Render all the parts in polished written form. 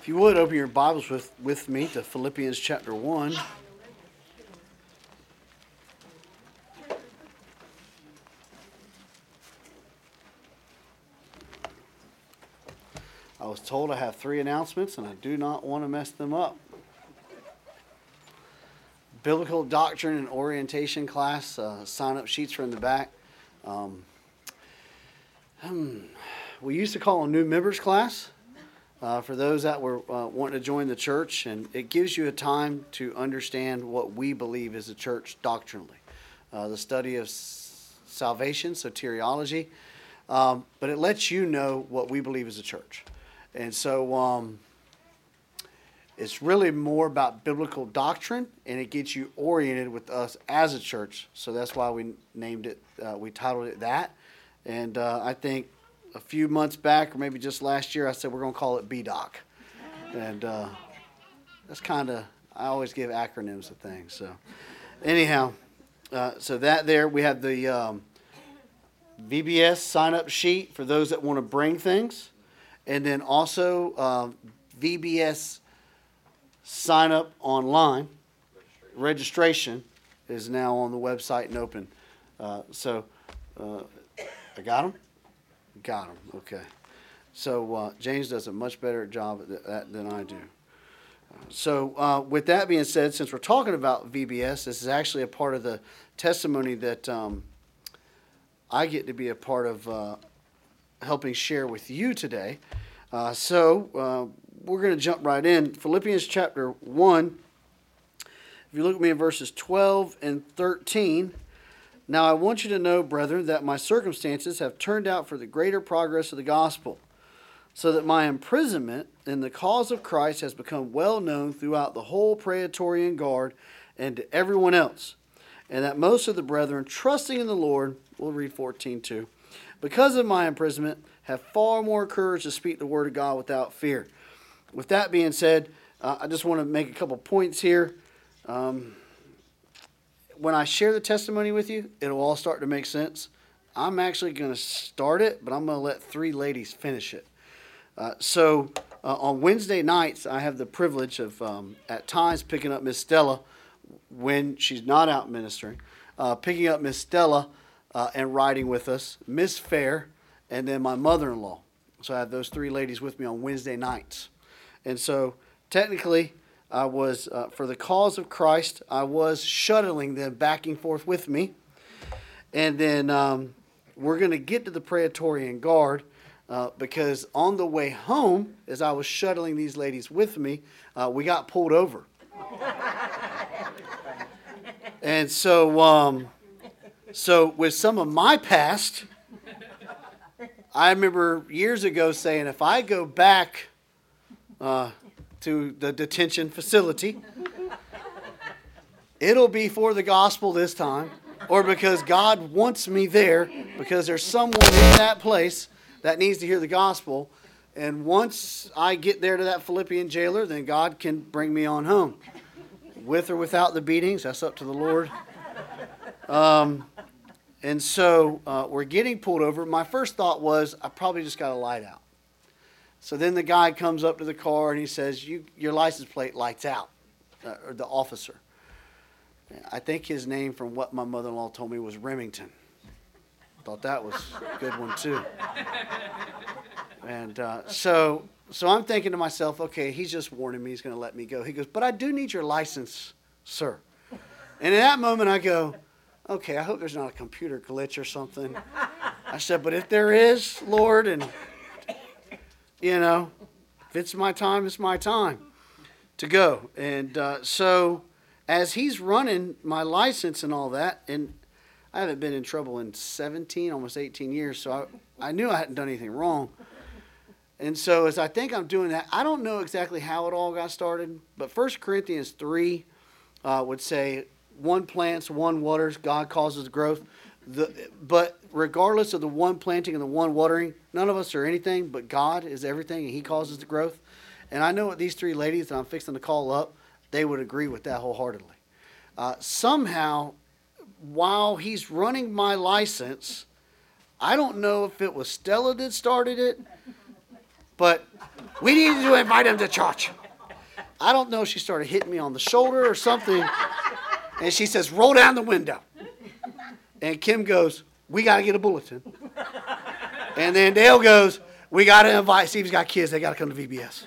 If you would, open your Bibles with me to Philippians chapter 1. I was told I have 3 announcements, and I do not want to mess them up. Biblical Doctrine and Orientation class, sign-up sheets are in the back. We used to call them new members class. For those that were wanting to join the church, and it gives you a time to understand what we believe is a church doctrinally. The study of salvation, soteriology, but it lets you know what we believe is a church. And so it's really more about biblical doctrine, and it gets you oriented with us as a church. So that's why we named it, we titled it that. And I think a few months back, or maybe just last year, I said we're going to call it BDOC. And that's kind of, I always give acronyms to things. So anyhow, so that there, we have the VBS sign-up sheet for those that want to bring things. And then also VBS sign-up online. Registration is now on the website and open. I got them? Got them. Okay. So James does a much better job at that than I do. So with that being said, since we're talking about VBS, this is actually a part of the testimony that I get to be a part of helping share with you today. So we're going to jump right in. Philippians chapter 1. If you look at me in verses 12 and 13. Now I want you to know, brethren, that my circumstances have turned out for the greater progress of the gospel, so that my imprisonment in the cause of Christ has become well known throughout the whole Praetorian Guard and to everyone else, and that most of the brethren, trusting in the Lord, we'll read 14:2, because of my imprisonment, have far more courage to speak the word of God without fear. With that being said, I just want to make a couple points here. When I share the testimony with you, it'll all start to make sense. I'm actually going to start it, but I'm going to let 3 ladies finish it. So on Wednesday nights, I have the privilege of at times picking up Miss Stella when she's not out ministering, picking up Miss Stella and riding with us, Miss Fair, and then my mother-in-law. So I have those 3 ladies with me on Wednesday nights. And so technically, I was, for the cause of Christ, I was shuttling them back and forth with me. And then we're going to get to the Praetorian Guard because on the way home, as I was shuttling these ladies with me, we got pulled over. And so, so with some of my past, I remember years ago saying, if I go back to the detention facility, it'll be for the gospel this time, or because God wants me there, because there's someone in that place that needs to hear the gospel, and once I get there to that Philippian jailer, then God can bring me on home. With or without the beatings, that's up to the Lord. And so we're getting pulled over. My first thought was, I probably just got a light out. So then the guy comes up to the car and he says, your license plate lights out, or the officer. I think his name, from what my mother-in-law told me, was Remington. Thought that was a good one too. And so I'm thinking to myself, okay, he's just warning me, he's going to let me go. He goes, but I do need your license, sir. And in that moment I go, okay, I hope there's not a computer glitch or something. I said, but if there is, Lord, and you know, if it's my time, it's my time to go. And so as he's running my license and all that, and I haven't been in trouble in 17, almost 18 years, so I knew I hadn't done anything wrong. And so as I think I'm doing that, I don't know exactly how it all got started, but 1 Corinthians 3 would say, one plants, one waters, God causes growth. But regardless of the one planting and the one watering, none of us are anything, but God is everything, and He causes the growth. And I know what these 3 ladies that I'm fixing to call up, they would agree with that wholeheartedly. Somehow, while he's running my license, I don't know if it was Stella that started it, but We need to invite him to church. I don't know if she started hitting me on the shoulder or something. And she says, roll down the window. And Kim goes, we got to get a bulletin. And then Dale goes, we got to invite, Steve's got kids, they got to come to VBS.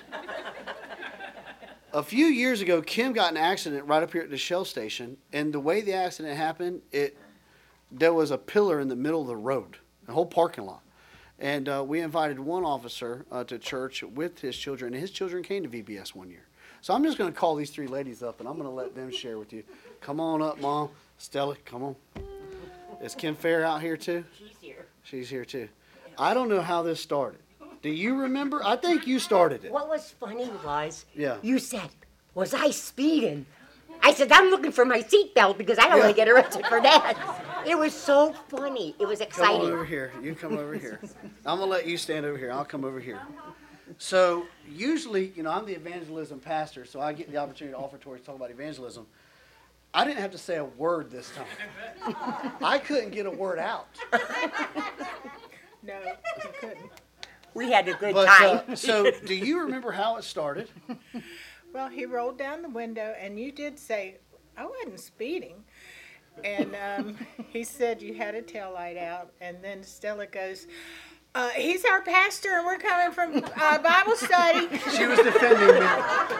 A few years ago, Kim got in an accident right up here at the Shell station. And the way the accident happened, there was a pillar in the middle of the road, the whole parking lot. And we invited one officer to church with his children, and his children came to VBS one year. So I'm just going to call these three ladies up, and I'm going to let them share with you. Come on up, Mom. Stella, come on. Is Kim Fair out here too? She's here. She's here too. I don't know how this started. Do you remember? I think you started it. What was funny was, Yeah. you said, was I speeding? I said, I'm looking for my seatbelt because I don't want to get arrested for that. It was so funny. It was Come exciting. on over here. You come over here. I'm going to let you stand over here. I'll come over here. So usually, I'm the evangelism pastor, so I get the opportunity to offer Tori to talk about evangelism. I didn't have to say a word this time. I couldn't get a word out. No, you couldn't. We had a good But, time. so do you remember how it started? Well, he rolled down the window, and you did say, I wasn't speeding. And he said you had a taillight out, and then Stella goes, he's our pastor, and we're coming from Bible study. She was defending me.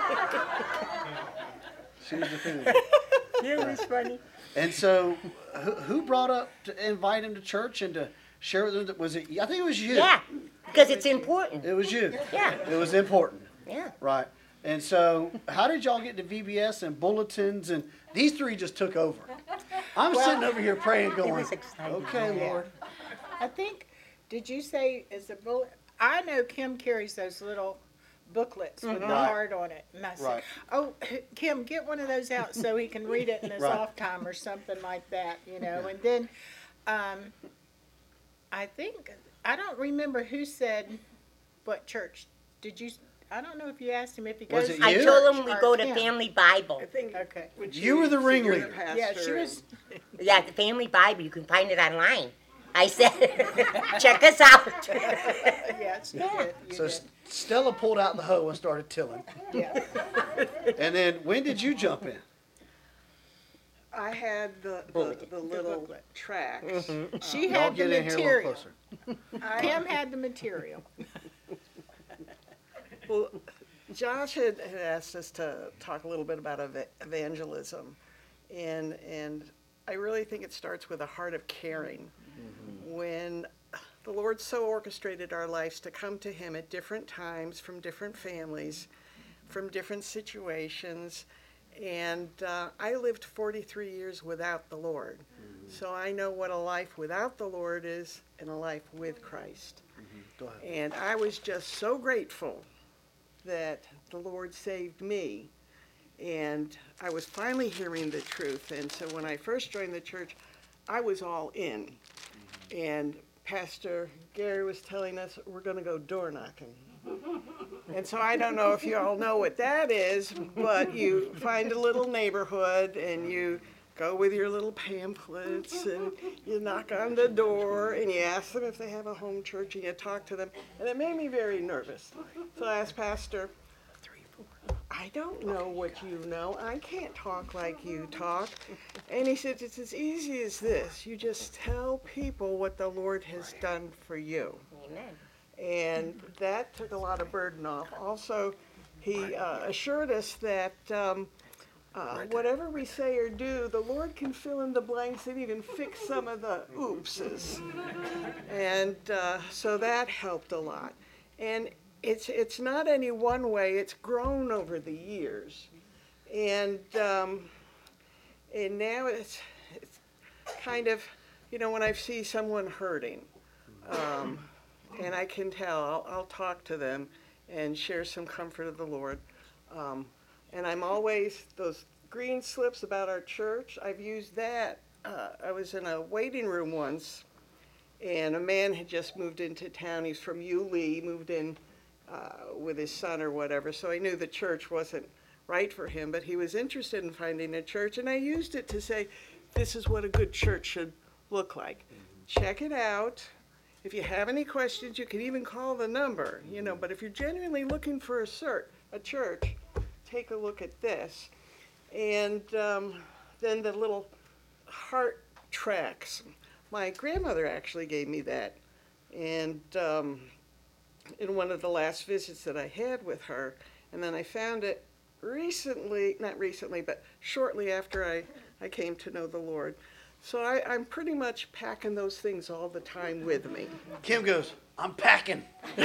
She was defending me. It was funny. And so, who brought up to invite him to church and to share with him? Was it? I think it was you. Yeah, because it's important. It was you. Yeah. It was important. Yeah. Right. And so, how did y'all get to VBS and bulletins? And these three just took over. I'm sitting over here praying, going, was exciting. "Okay, Yeah. Lord." I think, did you say, is the bullet? I know Kim carries those little booklets with the Right. heart on it. And I said, Right. oh, Kim, get one of those out so he can read it in his Right. off time or something like that, And then I think, I don't remember who said what church. Did you, I don't know if you asked him if he Was goes it to you? I church told him we or go to Kim. Family Bible. I think Okay. You were the ringleader. Yeah, she was. Yeah, the Family Bible. You can find it online. I said, check us out. Yes, you did. You So did. Stella pulled out the hoe and started tilling. Yeah. And then, when did you jump in? I had the little booklet. tracks. She Y'all had the get in here a little material. closer. Kim had the material. Well, Josh had asked us to talk a little bit about evangelism, and I really think it starts with a heart of caring. When the Lord so orchestrated our lives to come to Him at different times, from different families, from different situations, and I lived 43 years without the Lord. So I know what a life without the Lord is and a life with Christ. Go ahead. And I was just so grateful that the Lord saved me. And I was finally hearing the truth. And so when I first joined the church, I was all in. And Pastor Gary was telling us we're going to go door knocking. And so I don't know if you all know what that is, but you find a little neighborhood and you go with your little pamphlets and you knock on the door and you ask them if they have a home church and you talk to them. And it made me very nervous. So I asked Pastor, I don't know what you know. I can't talk like you talk. And he said, it's as easy as this. You just tell people what the Lord has done for you. Amen. And that took a lot of burden off. Also, he assured us that whatever we say or do, the Lord can fill in the blanks and even fix some of the oopses. And so that helped a lot. And it's not any one way. It's grown over the years. And now it's kind of, when I see someone hurting, and I can tell, I'll talk to them and share some comfort of the Lord. And I'm always, those green slips about our church, I've used that. I was in a waiting room once, and a man had just moved into town. He's from Yulee, moved in with his son or whatever, so I knew the church wasn't right for him, but he was interested in finding a church, and I used it to say, this is what a good church should look like. Check it out. if you have any questions, you can even call the number, but if you're genuinely looking for a church, take a look at this. And then the little heart tracks. My grandmother actually gave me that. And in one of the last visits that I had with her, and then I found it not recently, but shortly after I came to know the Lord. So I'm pretty much packing those things all the time with me. Kim goes, I'm packing.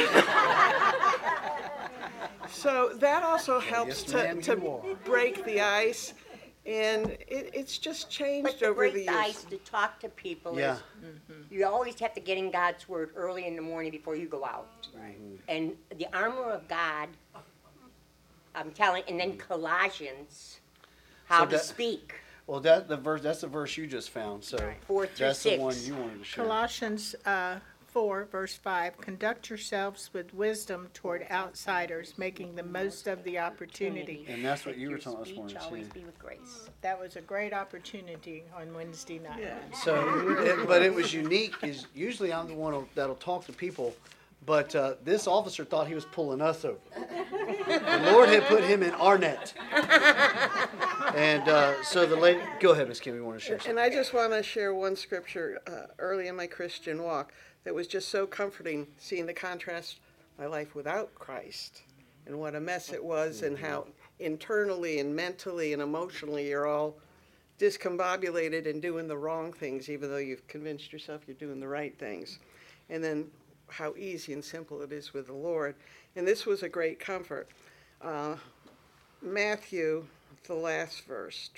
So that also helps Yes, ma'am, to you are. break the ice, and it's just changed But to over break the the years. ice, to talk to people Yeah. is, you always have to get in God's word early in the morning before you go out. And the armor of God, I'm telling, and then Colossians, how to that- speak. Well, that's the verse you just found. So 4 through that's the 6. one you wanted to share. Colossians 4, verse 5, conduct yourselves with wisdom toward outsiders, making the most of the opportunity. And that's what you Your were telling us speech morning, always too. be with grace. That was a great opportunity on Wednesday night. Yeah. So, but it was unique. Is usually I'm the one that'll talk to people, but this officer thought he was pulling us over. The Lord had put him in our net, and so the lady. Go ahead, Miss Kim. You want to share something? And I just want to share one scripture early in my Christian walk that was just so comforting, seeing the contrast my life without Christ and what a mess it was, and how internally and mentally and emotionally you're all discombobulated and doing the wrong things, even though you've convinced yourself you're doing the right things. And then how easy and simple it is with the Lord. And this was a great comfort. Matthew, the last verse,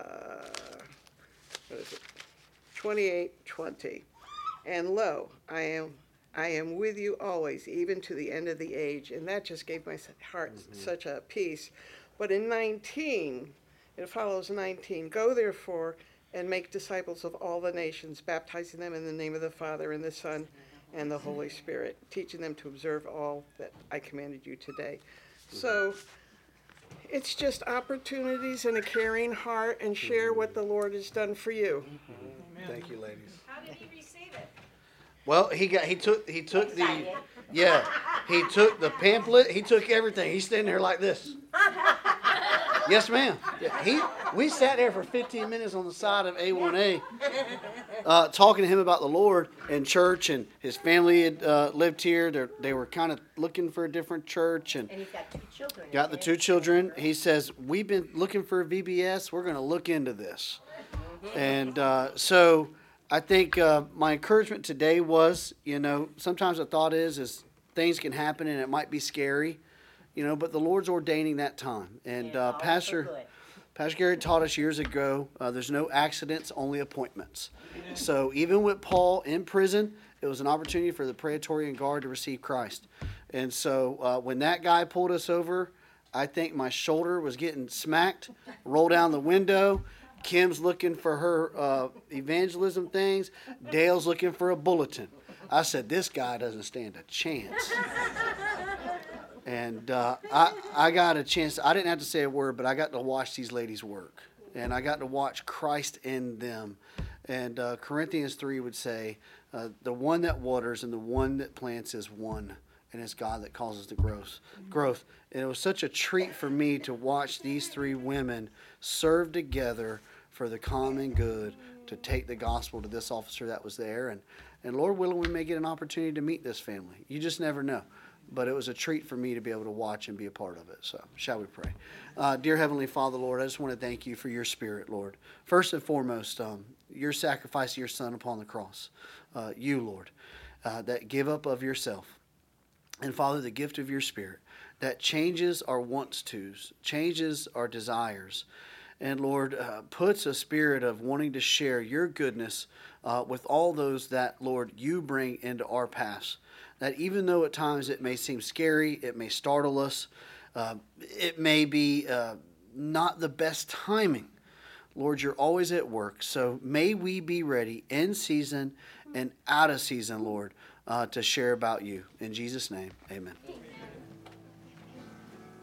28:20. And lo, I am with you always, even to the end of the age. And that just gave my heart such a peace. But in 19, it follows 19. Go therefore and make disciples of all the nations, baptizing them in the name of the Father and the Son and the Holy Spirit, teaching them to observe all that I commanded you today. So it's just opportunities and a caring heart, and share what the Lord has done for you. Thank you, ladies. How did he receive it? Well, he took the he took the pamphlet. He took everything. He's standing there like this. Yes, ma'am. Yeah, we sat there for 15 minutes on the side of A1A, talking to him about the Lord and church, and his family had lived here. They were kind of looking for a different church, and And he's got 2 children. got the 2 children. He says, we've been looking for a VBS. We're going to look into this. And so I think my encouragement today was, sometimes the thought is things can happen and it might be scary, but the Lord's ordaining that time. And Yeah, always for good. Pastor Gary taught us years ago, there's no accidents, only appointments. So even with Paul in prison, it was an opportunity for the Praetorian Guard to receive Christ. And so when that guy pulled us over, I think my shoulder was getting smacked, roll down the window. Kim's looking for her evangelism things. Dale's looking for a bulletin. I said, this guy doesn't stand a chance. And I got a chance. I didn't have to say a word, but I got to watch these ladies work. And I got to watch Christ in them. And Corinthians 3 would say, the one that waters and the one that plants is one. And it's God that causes the growth. And it was such a treat for me to watch these 3 women serve together for the common good, to take the gospel to this officer that was there. And Lord willing, we may get an opportunity to meet this family. You just never know. But it was a treat for me to be able to watch and be a part of it. So, shall we pray? Dear Heavenly Father, Lord, I just want to thank you for your Spirit, Lord. First and foremost, your sacrifice of your Son upon the cross. You, Lord, that give up of yourself. And Father, the gift of your Spirit that changes our wants-tos, changes our desires. And Lord, puts a spirit of wanting to share your goodness with all those that, Lord, you bring into our paths. That even though at times it may seem scary, it may startle us, it may be not the best timing, Lord, you're always at work. So may we be ready in season and out of season, Lord, to share about you. In Jesus' name, amen.